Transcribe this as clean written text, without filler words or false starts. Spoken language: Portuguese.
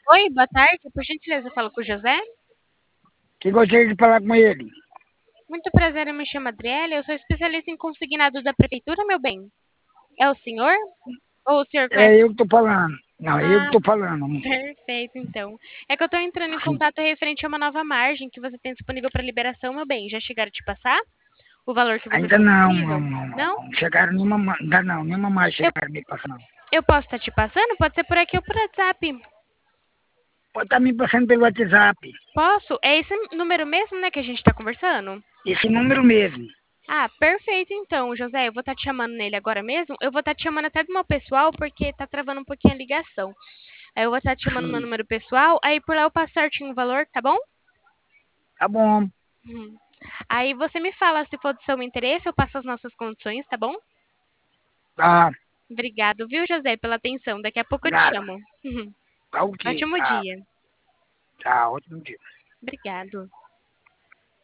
Oi, boa tarde. Por gentileza, eu falo com o José. Que gostaria de falar com ele. Muito prazer, eu me chamo Adriele. Eu sou especialista em consignado da prefeitura, meu bem. É o senhor? Ou o senhor conhece? É eu que tô falando. Não, é eu que Ah, tô falando. perfeito, então. É que eu tô entrando em contato referente a uma nova margem que você tem disponível para liberação, meu bem. Já chegaram a te passar o valor que você Ainda tem não, disponível? Não? não chegaram nenhuma, ainda não, nenhuma mais Eu, chegaram me passando. Não. eu posso estar te passando? Pode ser por aqui ou por WhatsApp. Pode estar me passando pelo WhatsApp. Posso? É esse número mesmo, né, que a gente tá conversando? Esse número mesmo. Ah, perfeito então, José. Eu vou estar te chamando nele agora mesmo. Eu vou estar te chamando até do meu pessoal, porque tá travando um pouquinho a ligação. Aí eu vou estar te chamando no meu Sim. número pessoal, aí por lá eu passo certinho o valor, tá bom? Tá bom. Uhum. Aí você me fala se for do seu interesse, eu passo as nossas condições, tá bom? Tá. Obrigado, viu, José, pela atenção. Daqui a pouco eu te Nada. chamo. Uhum. Tá ok. Ótimo Tá. dia. Tá. Ótimo dia. Obrigado.